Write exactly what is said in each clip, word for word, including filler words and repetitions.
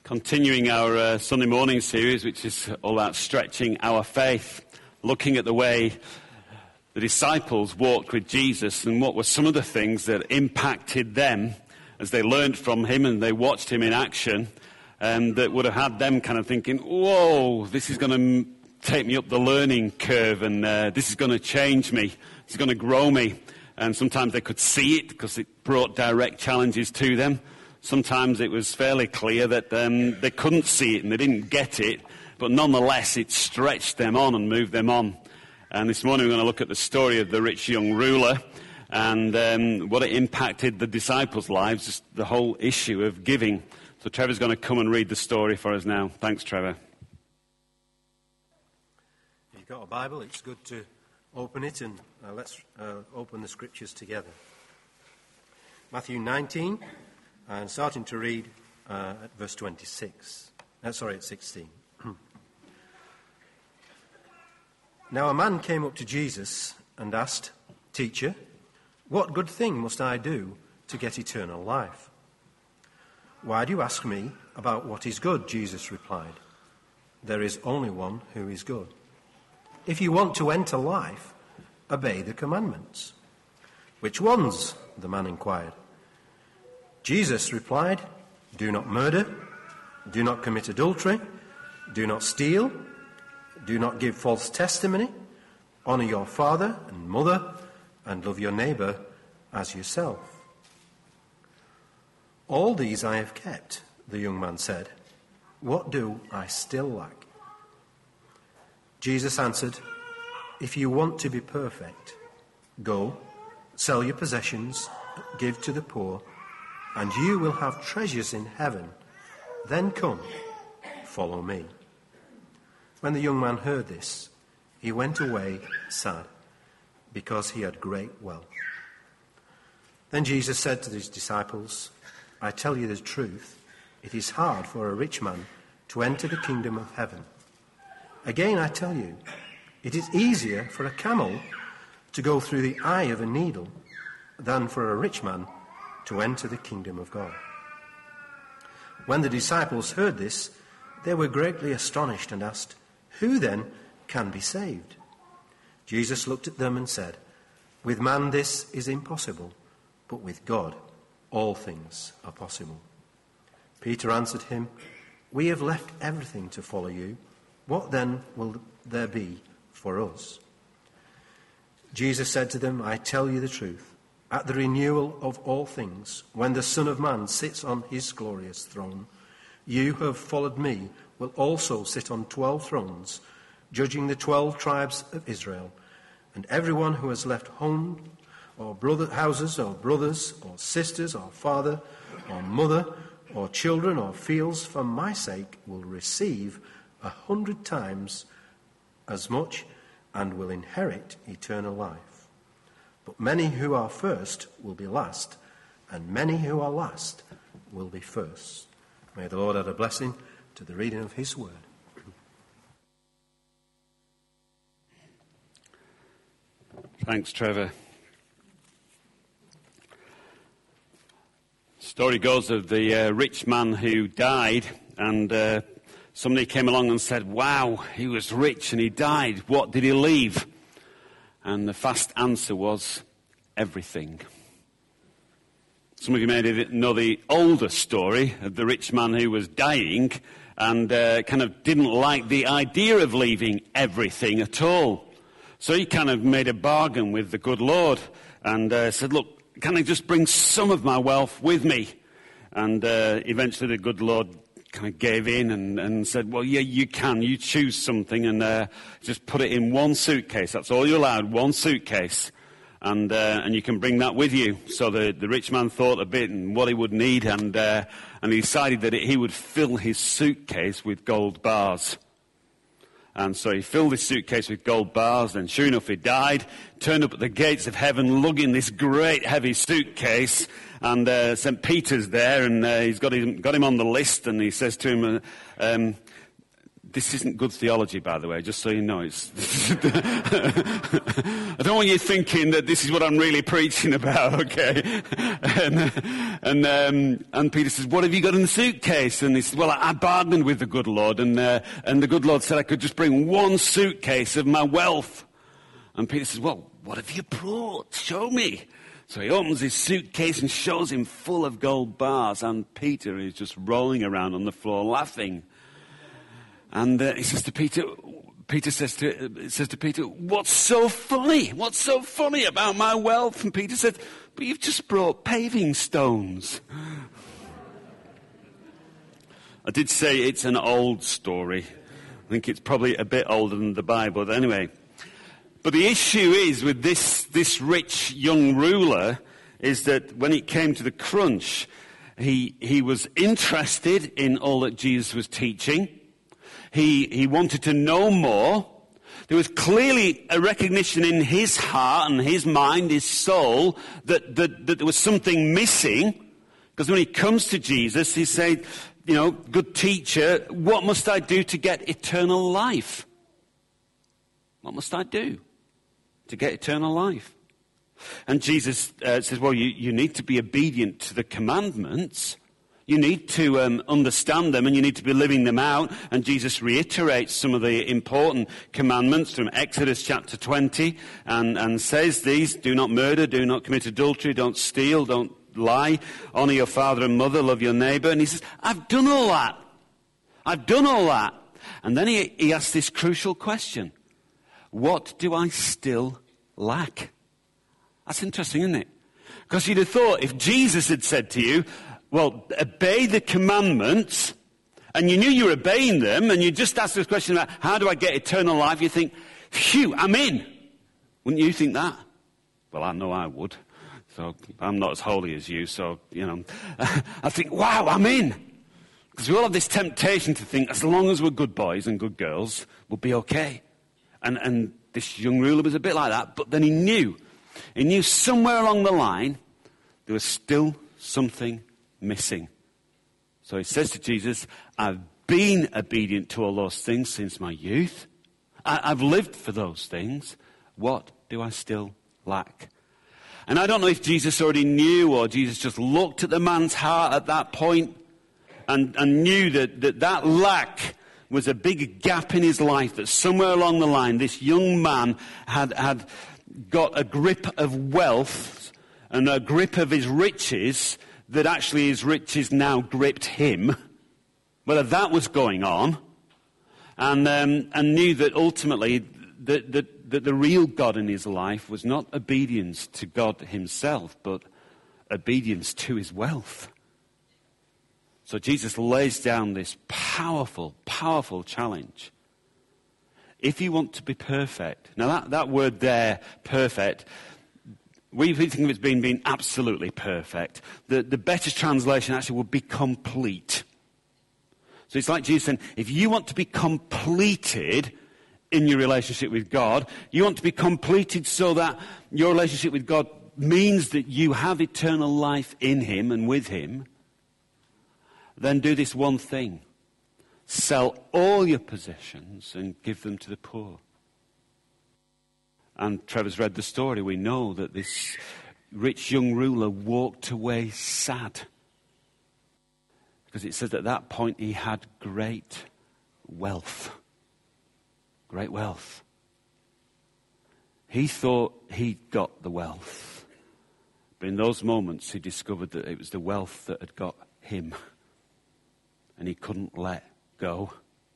Continuing our uh, Sunday morning series, which is all about stretching our faith, looking at the way the disciples walked with Jesus and what were some of the things that impacted them as they learned from him and they watched him in action, and that would have had them kind of thinking, whoa, this is going to m- take me up the learning curve, and uh, this is going to change me, this is going to grow me. And sometimes they could see it because it brought direct challenges to them. Sometimes it was fairly clear that um, they couldn't see it and they didn't get it, but nonetheless it stretched them on and moved them on. And this morning we're going to look at the story of the rich young ruler and um, what it impacted the disciples' lives, just the whole issue of giving. So Trevor's going to come and read the story for us now. Thanks, Trevor. If you've got a Bible, it's good to open it, and uh, let's uh, open the scriptures together. Matthew nineteen. And starting to read uh, at verse twenty-six. Uh, sorry, at sixteen. Now a man came up to Jesus and asked, "Teacher, what good thing must I do to get eternal life?" "Why do you ask me about what is good?" Jesus replied. "There is only one who is good. If you want to enter life, obey the commandments." "Which ones?" the man inquired. Jesus replied, "Do not murder, do not commit adultery, do not steal, do not give false testimony, honor your father and mother, and love your neighbor as yourself." "All these I have kept," the young man said. "What do I still lack?" Jesus answered, "If you want to be perfect, go, sell your possessions, give to the poor, and you will have treasures in heaven. Then come, follow me." When the young man heard this, he went away sad, because he had great wealth. Then Jesus said to his disciples, "I tell you the truth, it is hard for a rich man to enter the kingdom of heaven. Again, I tell you, it is easier for a camel to go through the eye of a needle than for a rich man to enter the kingdom of God." When the disciples heard this, they were greatly astonished and asked, "Who then can be saved?" Jesus looked at them and said, "With man this is impossible, but with God all things are possible." Peter answered him, "We have left everything to follow you. What then will there be for us?" Jesus said to them, "I tell you the truth. At the renewal of all things, when the Son of Man sits on his glorious throne, you who have followed me will also sit on twelve thrones, judging the twelve tribes of Israel. And everyone who has left home or brother, houses or brothers or sisters or father or mother or children or fields for my sake will receive a hundred times as much and will inherit eternal life. But many who are first will be last, and many who are last will be first." May the Lord add a blessing to the reading of his word. Thanks, Trevor. The story goes of the uh, rich man who died, and uh, somebody came along and said, "Wow, he was rich and he died. What did he leave?" And the fast answer was, everything. Some of you may know the older story of the rich man who was dying and uh, kind of didn't like the idea of leaving everything at all. So he kind of made a bargain with the good Lord and uh, said, "Look, can I just bring some of my wealth with me?" And uh, eventually the good Lord kind of gave in and, and said, "Well, yeah, you can. You choose something and uh, just put it in one suitcase. That's all you're allowed, one suitcase. And uh, and you can bring that with you." So the, the rich man thought a bit and what he would need, and uh, and he decided that he would fill his suitcase with gold bars. And so he filled his suitcase with gold bars, and sure enough, he died, turned up at the gates of heaven, lugging this great heavy suitcase, and uh, Saint Peter's there, and uh, he's got him, got him on the list, and he says to him, uh, um, this isn't good theology, by the way, just so you know. It's I don't want you thinking that this is what I'm really preaching about, okay? And and, um, and Peter says, what have you got in the suitcase? And he says, well, I, I bargained with the good Lord, and, uh, and the good Lord said I could just bring one suitcase of my wealth. And Peter says, well, what have you brought? Show me. So he opens his suitcase and shows him full of gold bars, and Peter is just rolling around on the floor laughing. And uh, he says to Peter, Peter says to, says to Peter, what's so funny? What's so funny about my wealth? And Peter says, but you've just brought paving stones. I did say it's an old story. I think it's probably a bit older than the Bible, but anyway. But the issue is with this, this rich young ruler is that when it came to the crunch, he, he was interested in all that Jesus was teaching. He, he wanted to know more. There was clearly a recognition in his heart and his mind, his soul, that, that, that there was something missing. Because when he comes to Jesus, he said, you know, good teacher, what must I do to get eternal life? What must I do to get eternal life? And Jesus uh, says, well, you, you need to be obedient to the commandments. You need to um, understand them, and you need to be living them out. And Jesus reiterates some of the important commandments from Exodus chapter twenty, and, and says these: do not murder, do not commit adultery, don't steal, don't lie, honor your father and mother, love your neighbor. And he says, I've done all that. I've done all that. And then he, he asks this crucial question: what do I still lack? That's interesting, isn't it? Because you'd have thought if Jesus had said to you, well, obey the commandments, and you knew you were obeying them, and you just asked this question about how do I get eternal life, you think, phew, I'm in. Wouldn't you think that? Well, I know I would. So I'm not as holy as you, so, you know, I think, wow, I'm in. Because we all have this temptation to think, as long as we're good boys and good girls, we'll be okay. And, and this young ruler was a bit like that, but then he knew. He knew somewhere along the line there was still something missing. So he says to Jesus, I've been obedient to all those things since my youth. I, I've lived for those things. What do I still lack? And I don't know if Jesus already knew, or Jesus just looked at the man's heart at that point and, and knew that, that that lack was a big gap in his life, that somewhere along the line this young man had, had got a grip of wealth and a grip of his riches, that actually his riches now gripped him, whether that was going on, and um, and knew that ultimately that, that, that the real God in his life was not obedience to God himself, but obedience to his wealth. So Jesus lays down this powerful, powerful challenge. If you want to be perfect, now that, that word there, perfect, we think of it as being, being absolutely perfect. The, the better translation actually would be complete. So it's like Jesus saying, if you want to be completed in your relationship with God, you want to be completed so that your relationship with God means that you have eternal life in him and with him, then do this one thing. Sell all your possessions and give them to the poor. And Trevor's read the story. We know that this rich young ruler walked away sad. Because it says at that point he had great wealth. Great wealth. He thought he'd got the wealth. But in those moments he discovered that it was the wealth that had got him. And he couldn't let go.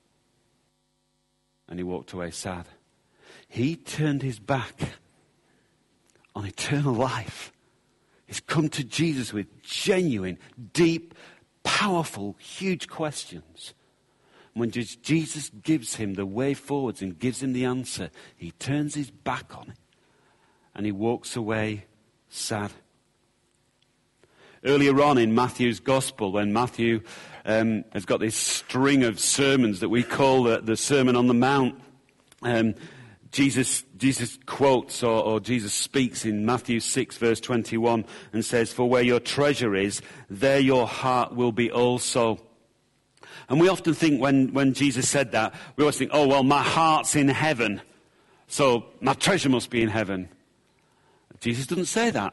And he walked away sad. He turned his back on eternal life. He's come to Jesus with genuine, deep, powerful, huge questions. When Jesus gives him the way forwards and gives him the answer, he turns his back on it and he walks away sad. Earlier on in Matthew's Gospel, when Matthew um, has got this string of sermons that we call the, the Sermon on the Mount, um, Jesus, Jesus quotes or, or Jesus speaks in Matthew six verse twenty-one and says, for where your treasure is, there your heart will be also. And we often think when, when Jesus said that, we always think, oh, well, my heart's in heaven, so my treasure must be in heaven. Jesus doesn't say that.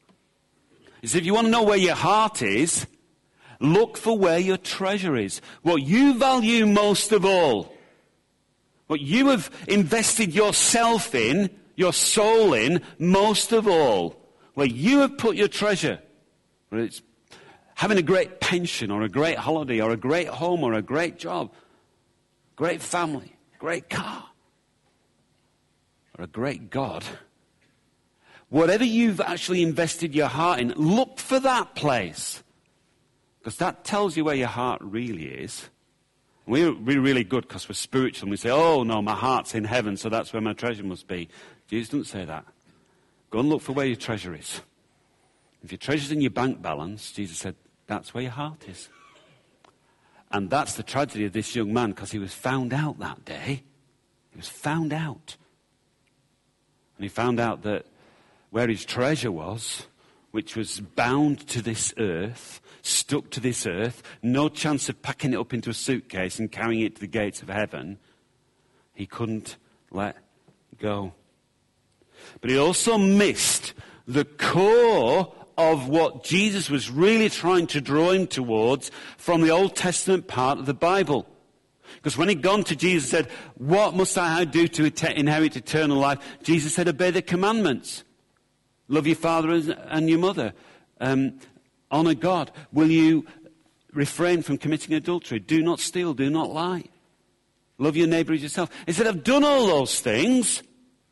He said, if you want to know where your heart is, look for where your treasure is. What you value most of all, what you have invested yourself in, your soul in, most of all, where you have put your treasure, whether it's having a great pension or a great holiday or a great home or a great job, great family, great car, or a great God. Whatever you've actually invested your heart in, look for that place. Because that tells you where your heart really is. We're, we're really good because we're spiritual. And we say, oh, no, my heart's in heaven, so that's where my treasure must be. Jesus doesn't say that. Go and look for where your treasure is. If your treasure's in your bank balance, Jesus said, that's where your heart is. And that's the tragedy of this young man, because he was found out that day. He was found out. And he found out that where his treasure was, which was bound to this earth, stuck to this earth, no chance of packing it up into a suitcase and carrying it to the gates of heaven, he couldn't let go. But he also missed the core of what Jesus was really trying to draw him towards from the Old Testament part of the Bible. Because when he'd gone to Jesus and said, what must I do to inherit eternal life? Jesus said, obey the commandments. Love your father and your mother. Um, honor God. Will you refrain from committing adultery? Do not steal. Do not lie. Love your neighbor as yourself. He said, I've done all those things.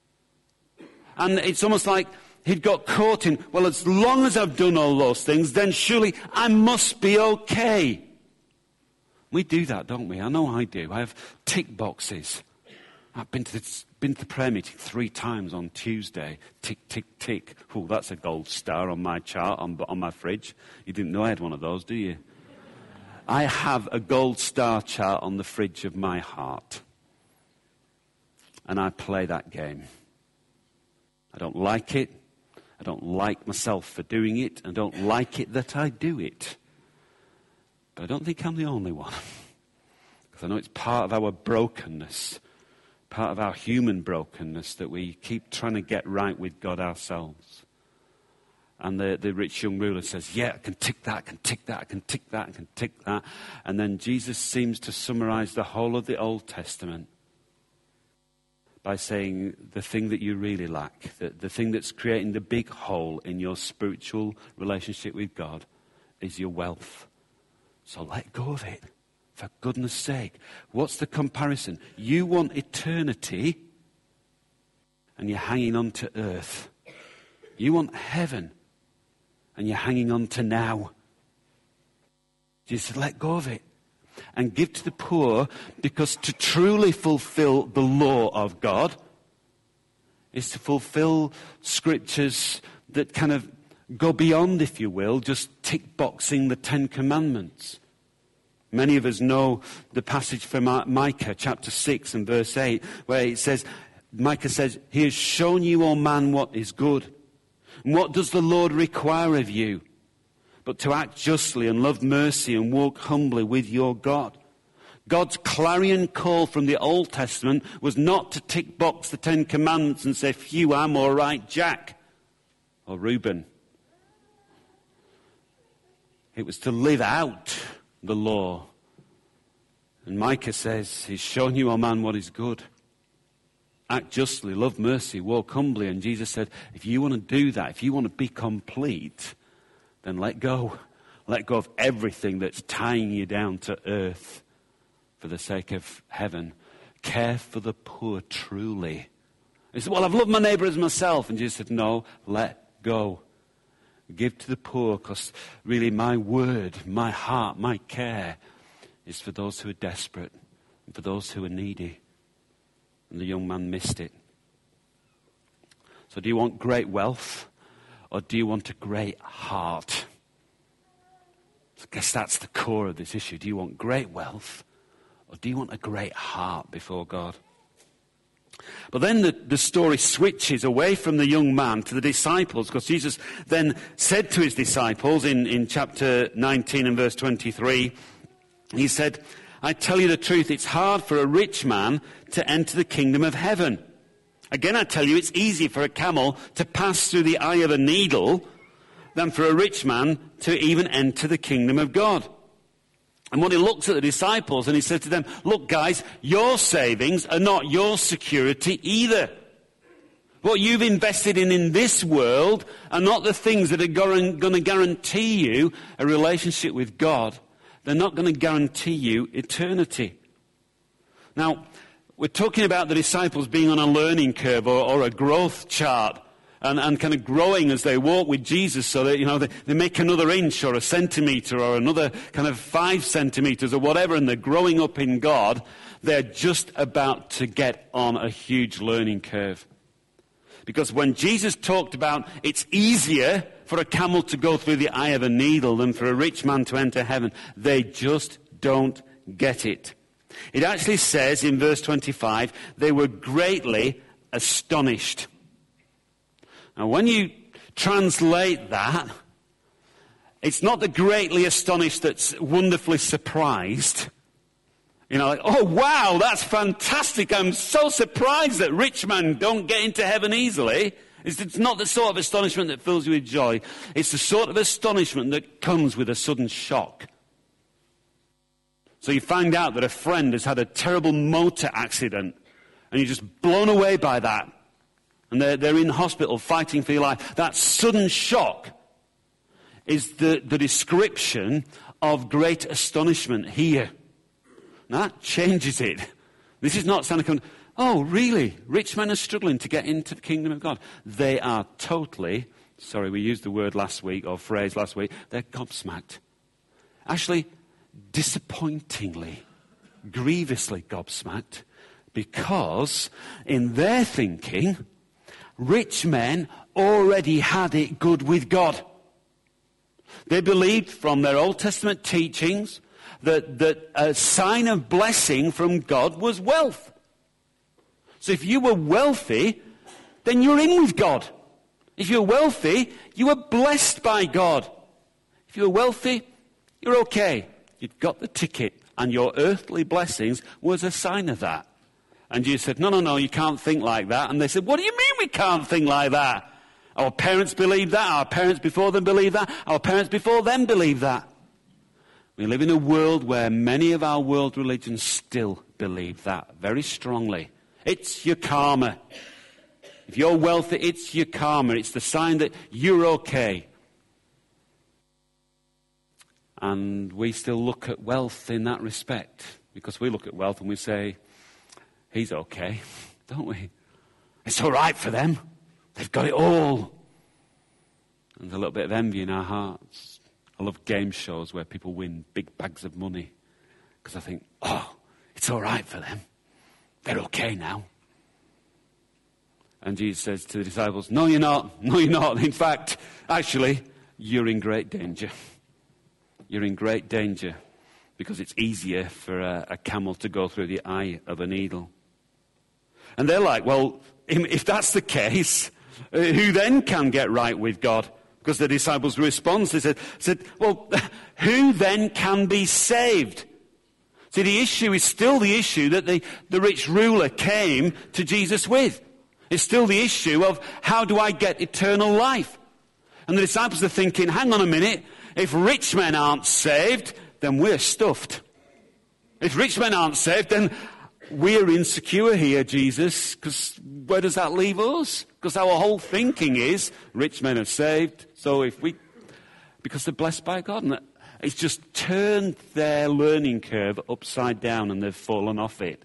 And it's almost like he'd got caught in, well, as long as I've done all those things, then surely I must be okay. We do that, don't we? I know I do. I have tick boxes. I've been to the, been to the prayer meeting three times on Tuesday. Tick, tick, tick. Oh, that's a gold star on my chart, on, on my fridge. You didn't know I had one of those, do you? I have a gold star chart on the fridge of my heart. And I play that game. I don't like it. I don't like myself for doing it. I don't like it that I do it. But I don't think I'm the only one. Because I know it's part of our brokenness, part of our human brokenness, that we keep trying to get right with God ourselves. And the, the rich young ruler says, yeah, I can tick that, I can tick that, I can tick that, I can tick that. And then Jesus seems to summarize the whole of the Old Testament by saying the thing that you really lack, the, the thing that's creating the big hole in your spiritual relationship with God is your wealth. So let go of it, for goodness sake. What's the comparison? You want eternity, and you're hanging on to earth. You want heaven, and you're hanging on to now. Jesus said, let go of it and give to the poor, because to truly fulfill the law of God is to fulfill scriptures that kind of go beyond, if you will, just tick boxing the Ten Commandments. Many of us know the passage from Micah chapter six and verse eight, where it says, Micah says, he has shown you, O man, what is good. And what does the Lord require of you? But to act justly and love mercy and walk humbly with your God. God's clarion call from the Old Testament was not to tick box the Ten Commandments and say, phew, I'm all right, Jack or Reuben. It was to live out the law. And Micah says, he's shown you, O man, what is good. Act justly, love mercy, walk humbly. And Jesus said, if you want to do that, if you want to be complete, then let go. Let go of everything that's tying you down to earth for the sake of heaven. Care for the poor truly. He said, well, I've loved my neighbor as myself. And Jesus said, no, let go. Give to the poor, because really my word, my heart, my care is for those who are desperate and for those who are needy. And the young man missed it. So do you want great wealth? Or do you want a great heart? I guess that's the core of this issue. Do you want great wealth? Or do you want a great heart before God? But then the, the story switches away from the young man to the disciples, because Jesus then said to his disciples in, in chapter nineteen and verse twenty-three, he said, I tell you the truth, it's hard for a rich man to enter the kingdom of heaven. Again, I tell you, it's easier for a camel to pass through the eye of a needle than for a rich man to even enter the kingdom of God. And when he looks at the disciples and he said to them, look guys, your savings are not your security either. What you've invested in in this world are not the things that are going to guarantee you a relationship with God. They're not going to guarantee you eternity. Now, we're talking about the disciples being on a learning curve or, or a growth chart and, and kind of growing as they walk with Jesus so that, you know, they, they make another inch or a centimetre or another kind of five centimetres or whatever, and they're growing up in God. They're just about to get on a huge learning curve. Because when Jesus talked about it's easier for a camel to go through the eye of a needle than for a rich man to enter heaven, they just don't get it. It actually says in verse twenty-five, they were greatly astonished. Now when you translate that, it's not the greatly astonished that's wonderfully surprised. You know, like, oh wow, that's fantastic. I'm so surprised that rich men don't get into heaven easily. It's, it's not the sort of astonishment that fills you with joy. It's the sort of astonishment that comes with a sudden shock. So you find out that a friend has had a terrible motor accident and you're just blown away by that. And they're, they're in hospital fighting for your life. That sudden shock is the, the description of great astonishment here. Now that changes it. This is not sounding, oh really, rich men are struggling to get into the kingdom of God. They are totally, sorry we used the word last week or phrase last week, they're gobsmacked. Actually, disappointingly, grievously gobsmacked, because in their thinking, rich men already had it good with God. They believed from their Old Testament teachings that, that a sign of blessing from God was wealth. So if you were wealthy, then you're in with God. If you're wealthy, you were blessed by God. If you're wealthy, you're okay. You've got the ticket, and your earthly blessings was a sign of that. And you said, no, no, no, you can't think like that. And they said, what do you mean we can't think like that? Our parents believed that. Our parents before them believed that. Our parents before them believed that. We live in a world where many of our world religions still believe that very strongly. It's your karma. If you're wealthy, it's your karma. It's the sign that you're okay. And we still look at wealth in that respect, because we look at wealth and we say, he's okay, don't we? It's all right for them. They've got it all. And there's a little bit of envy in our hearts. I love game shows where people win big bags of money, because I think, oh, it's all right for them. They're okay now. And Jesus says to the disciples, no, you're not. No, you're not. In fact, actually, you're in great danger. You're in great danger because it's easier for a, a camel to go through the eye of a needle. And they're like, well, if that's the case, uh, who then can get right with God? Because the disciples' response, they said, said, well, who then can be saved? See, the issue is still the issue that the, the rich ruler came to Jesus with. It's still the issue of how do I get eternal life? And the disciples are thinking, hang on a minute, if rich men aren't saved, then we're stuffed. If rich men aren't saved, then we're insecure here, Jesus, because where does that leave us? Because our whole thinking is rich men are saved, so if we, because they're blessed by God, and it's just turned their learning curve upside down and they've fallen off it.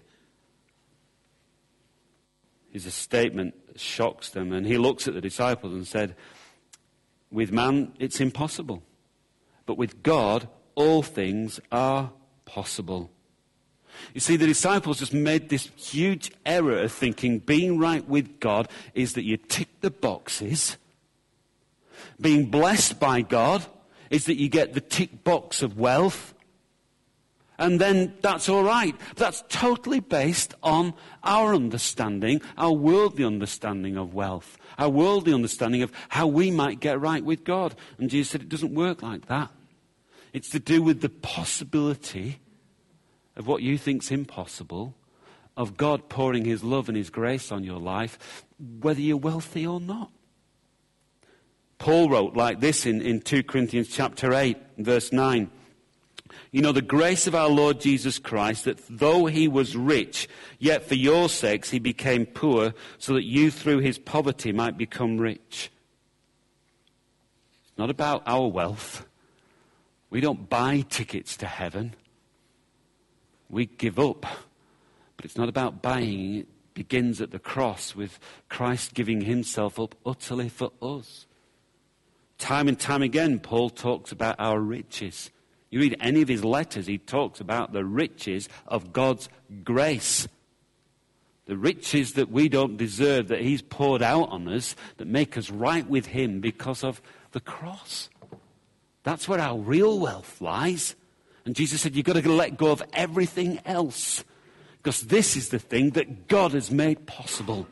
It's a statement that shocks them, and he looks at the disciples and said, with man it's impossible, but with God all things are possible. You see, the disciples just made this huge error of thinking being right with God is that you tick the boxes. Being blessed by God is that you get the tick box of wealth. And then that's all right. But that's totally based on our understanding, our worldly understanding of wealth, our worldly understanding of how we might get right with God. And Jesus said it doesn't work like that. It's to do with the possibility of what you think's impossible, of God pouring his love and his grace on your life, whether you're wealthy or not. Paul wrote like this in, in two Corinthians chapter eight, verse nine. You know the grace of our Lord Jesus Christ, that though he was rich, yet for your sakes he became poor, so that you through his poverty might become rich. It's not about our wealth. We don't buy tickets to heaven. We give up. But it's not about buying. It begins at the cross with Christ giving himself up utterly for us. Time and time again, Paul talks about our riches. You read any of his letters, he talks about the riches of God's grace. The riches that we don't deserve, that he's poured out on us, that make us right with him because of the cross. That's where our real wealth lies. And Jesus said, you've got to let go of everything else, because this is the thing that God has made possible.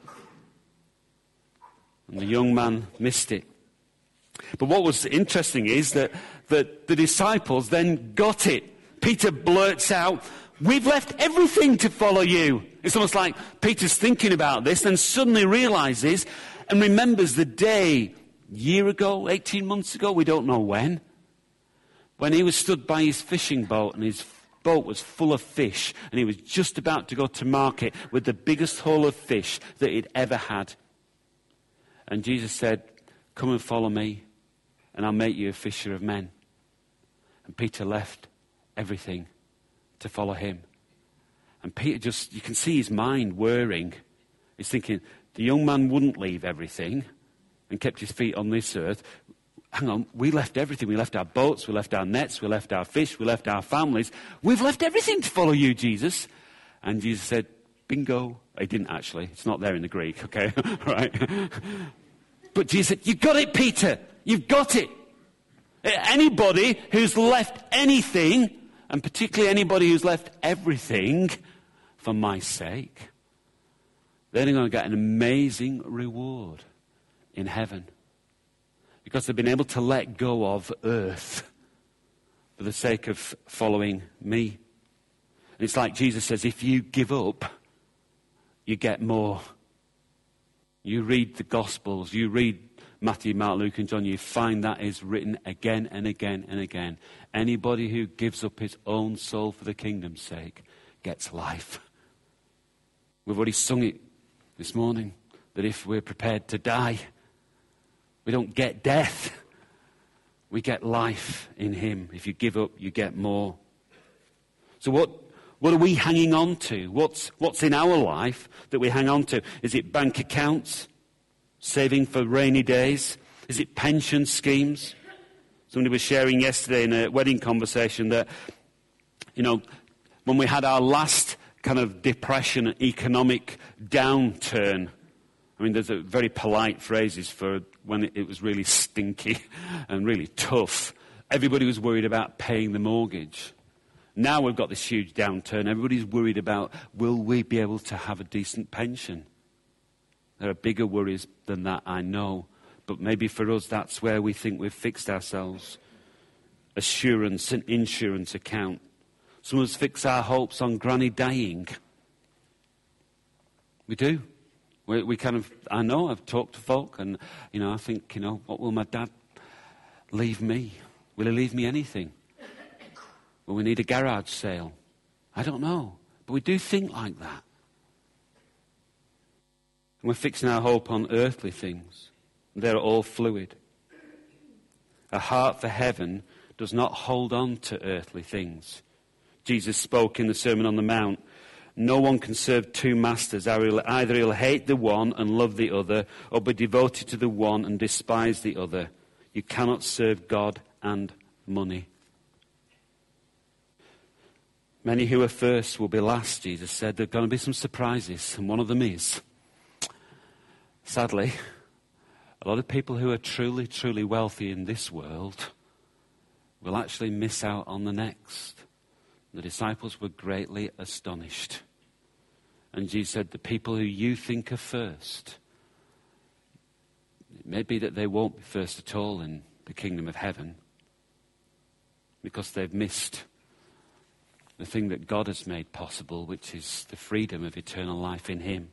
And the young man missed it. But what was interesting is that, that the disciples then got it. Peter blurts out, we've left everything to follow you. It's almost like Peter's thinking about this, then suddenly realizes and remembers the day, year ago, eighteen months ago, we don't know when, when he was stood by his fishing boat and his boat was full of fish, and he was just about to go to market with the biggest haul of fish that he'd ever had. And Jesus said, come and follow me, and I'll make you a fisher of men. And Peter left everything to follow him. And Peter just, you can see his mind whirring. He's thinking, the young man wouldn't leave everything and kept his feet on this earth. Hang on, we left everything. We left our boats, we left our nets, we left our fish, we left our families. We've left everything to follow you, Jesus. And Jesus said, bingo. He didn't actually. It's not there in the Greek, okay? Right? But Jesus said, you've got it, Peter. You've got it. Anybody who's left anything, and particularly anybody who's left everything for my sake, they're going to get an amazing reward in heaven. Because they've been able to let go of earth for the sake of following me. And it's like Jesus says, if you give up, you get more. You read the Gospels, you read Matthew, Mark, Luke and John, you find that is written again and again and again. Anybody who gives up his own soul for the kingdom's sake gets life. We've already sung it this morning, that if we're prepared to die, we don't get death. We get life in him. If you give up, you get more. So what, what are we hanging on to? What's, what's in our life that we hang on to? Is it bank accounts? Saving for rainy days? Is it pension schemes? Somebody was sharing yesterday in a wedding conversation that, you know, when we had our last kind of depression and economic downturn, I mean, there's a very polite phrases for when it, it was really stinky and really tough. Everybody was worried about paying the mortgage. Now we've got this huge downturn. Everybody's worried about, will we be able to have a decent pension? There are bigger worries than that, I know. But maybe for us, that's where we think we've fixed ourselves. Assurance and insurance account. Some of us fix our hopes on granny dying. We do. We, we kind of, I know, I've talked to folk and, you know, I think, you know, what will my dad leave me? Will he leave me anything? Will we need a garage sale? I don't know. But we do think like that. And we're fixing our hope on earthly things. They're all fluid. A heart for heaven does not hold on to earthly things. Jesus spoke in the Sermon on the Mount, no one can serve two masters. Either he'll hate the one and love the other, or be devoted to the one and despise the other. You cannot serve God and money. Many who are first will be last, Jesus said. There are going to be some surprises, and one of them is, sadly, a lot of people who are truly, truly wealthy in this world will actually miss out on the next. The disciples were greatly astonished. And Jesus said, the people who you think are first, it may be that they won't be first at all in the kingdom of heaven because they've missed the thing that God has made possible, which is the freedom of eternal life in him.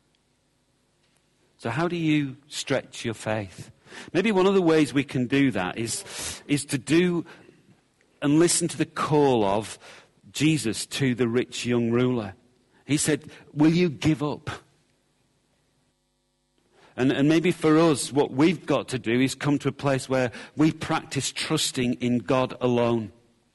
So how do you stretch your faith? Maybe one of the ways we can do that is, is to do and listen to the call of Jesus to the rich young ruler. He said, will you give up? And, and maybe for us, what we've got to do is come to a place where we practice trusting in God alone.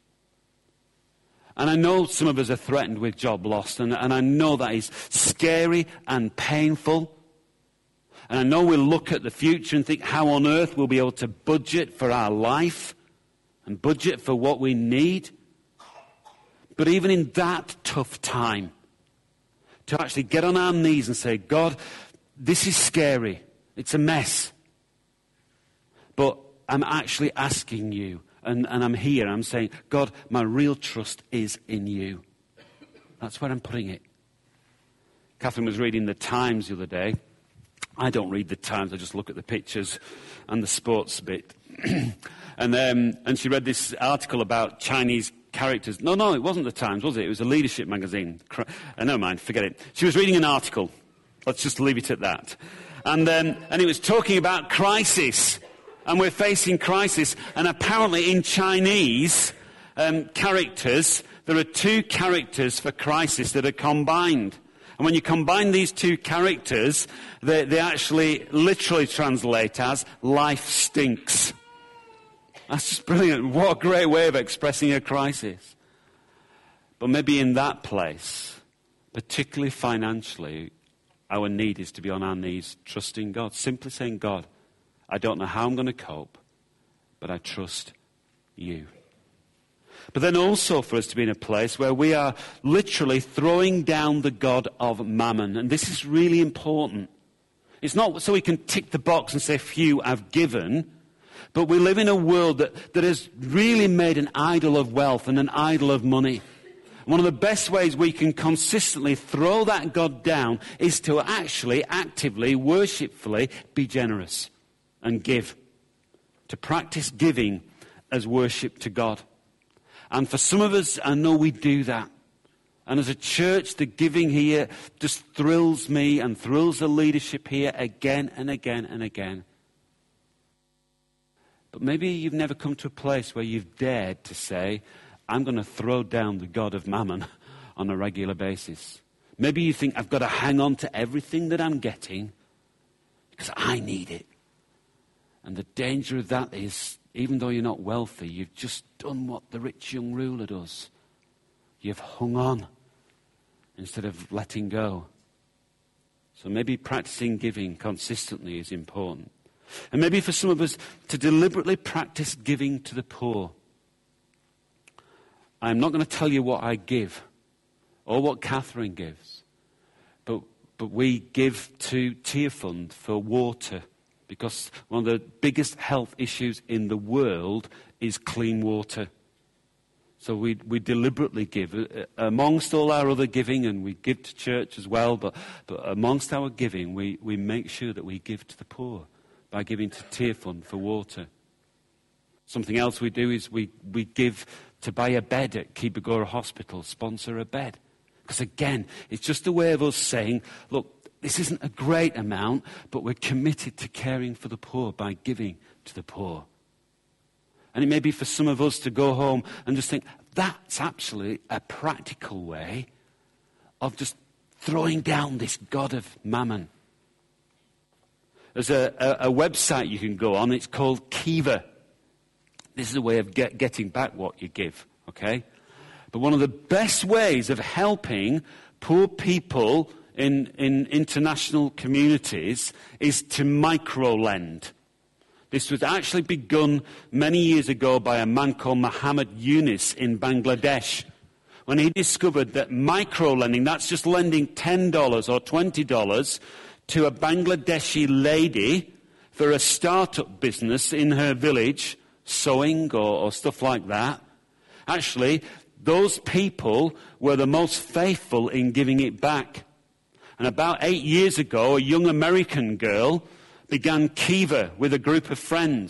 And I know some of us are threatened with job loss, and, and I know that is scary and painful. And I know we'll look at the future and think how on earth we'll be able to budget for our life and budget for what we need. But even in that tough time, to actually get on our knees and say, God, this is scary. It's a mess. But I'm actually asking you, and, and I'm here, I'm saying, God, my real trust is in you. That's where I'm putting it. Catherine was reading the Times the other day. I don't read the Times, I just look at the pictures and the sports bit. and um, and she read this article about Chinese characters. No, no, it wasn't the Times, was it? It was a leadership magazine. Uh, never mind, forget it. She was reading an article. Let's just leave it at that. And, um, and it was talking about crisis. And we're facing crisis. And apparently in Chinese um, characters, there are two characters for crisis that are combined. And when you combine these two characters, they, they actually literally translate as life stinks. That's just brilliant. What a great way of expressing a crisis. But maybe in that place, particularly financially, our need is to be on our knees, trusting God. Simply saying, God, I don't know how I'm going to cope, but I trust you. But then also for us to be in a place where we are literally throwing down the god of mammon. And this is really important. It's not so we can tick the box and say, phew, I've given. But we live in a world that, that has really made an idol of wealth and an idol of money. One of the best ways we can consistently throw that God down is to actually, actively, worshipfully be generous and give. To practice giving as worship to God. And for some of us, I know we do that. And as a church, the giving here just thrills me and thrills the leadership here again and again and again. But maybe you've never come to a place where you've dared to say, I'm going to throw down the god of mammon on a regular basis. Maybe you think, I've got to hang on to everything that I'm getting because I need it. And the danger of that is, even though you're not wealthy, you've just done what the rich young ruler does. You've hung on instead of letting go. So maybe practicing giving consistently is important. And maybe for some of us to deliberately practice giving to the poor. I'm not going to tell you what I give or what Catherine gives, but, but we give to Tearfund for water. Because one of the biggest health issues in the world is clean water. So we we deliberately give, uh, amongst all our other giving, and we give to church as well, but, but amongst our giving, we, we make sure that we give to the poor by giving to Tearfund for water. Something else we do is we, we give to buy a bed at Kibagora Hospital, sponsor a bed. Because again, it's just a way of us saying, look, this isn't a great amount, but we're committed to caring for the poor by giving to the poor. And it may be for some of us to go home and just think, that's actually a practical way of just throwing down this god of mammon. There's a, a, a website you can go on, it's called Kiva. This is a way of get, getting back what you give, okay? But one of the best ways of helping poor people In, in international communities is to micro-lend. This was actually begun many years ago by a man called Muhammad Yunus in Bangladesh. When he discovered that micro-lending, that's just lending ten dollars or twenty dollars to a Bangladeshi lady for a startup business in her village, sewing or, or stuff like that. Actually, those people were the most faithful in giving it back. And about eight years ago, a young American girl began Kiva with a group of friends.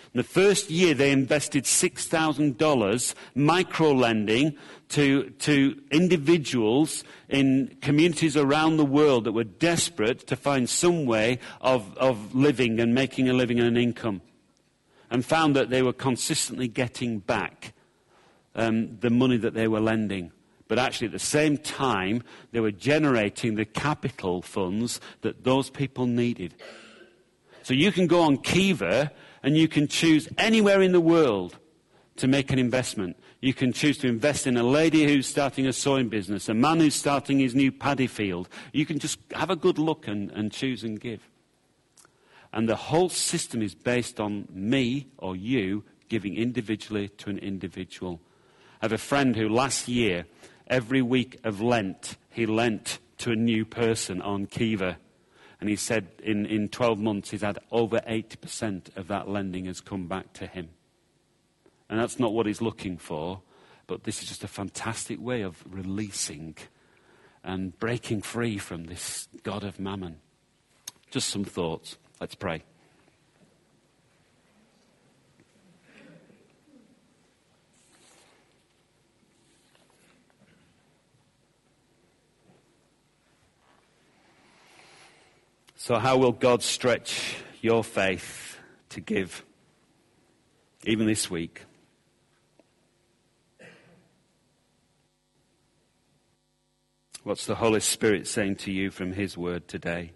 The first year they invested six thousand dollars micro-lending to, to individuals in communities around the world that were desperate to find some way of, of living and making a living and an income. And found that they were consistently getting back um, the money that they were lending. But actually at the same time, they were generating the capital funds that those people needed. So you can go on Kiva and you can choose anywhere in the world to make an investment. You can choose to invest in a lady who's starting a sewing business, a man who's starting his new paddy field. You can just have a good look and, and choose and give. And the whole system is based on me or you giving individually to an individual. I have a friend who last year, every week of Lent, he lent to a new person on Kiva. And he said in, in twelve months, he's had over eighty percent of that lending has come back to him. And that's not what he's looking for, but this is just a fantastic way of releasing and breaking free from this god of mammon. Just some thoughts. Let's pray. So how will God stretch your faith to give, even this week? What's the Holy Spirit saying to you from His word today?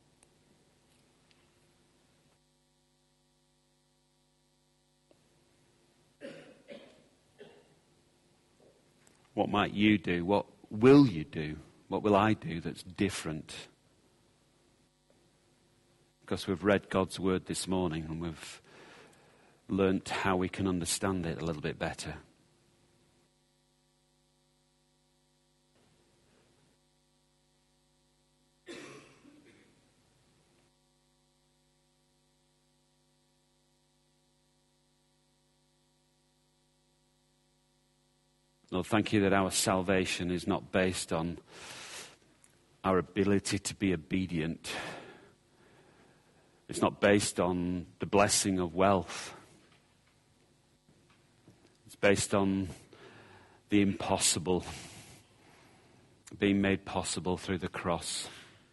What might you do? What will you do? What will I do that's different? Because we've read God's word this morning and we've learnt how we can understand it a little bit better. Lord, thank you that our salvation is not based on our ability to be obedient. It's not based on the blessing of wealth. It's based on the impossible being made possible through the cross.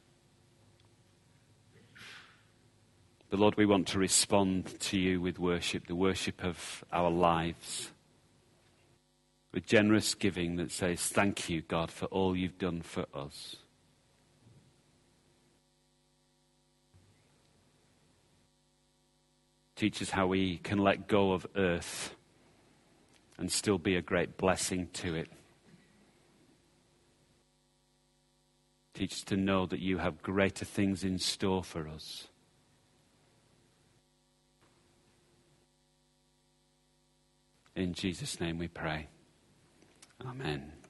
But Lord, we want to respond to you with worship, the worship of our lives. With generous giving that says, thank you, God, for all you've done for us. Teach us how we can let go of earth and still be a great blessing to it. Teach us to know that you have greater things in store for us. In Jesus' name we pray. Amen.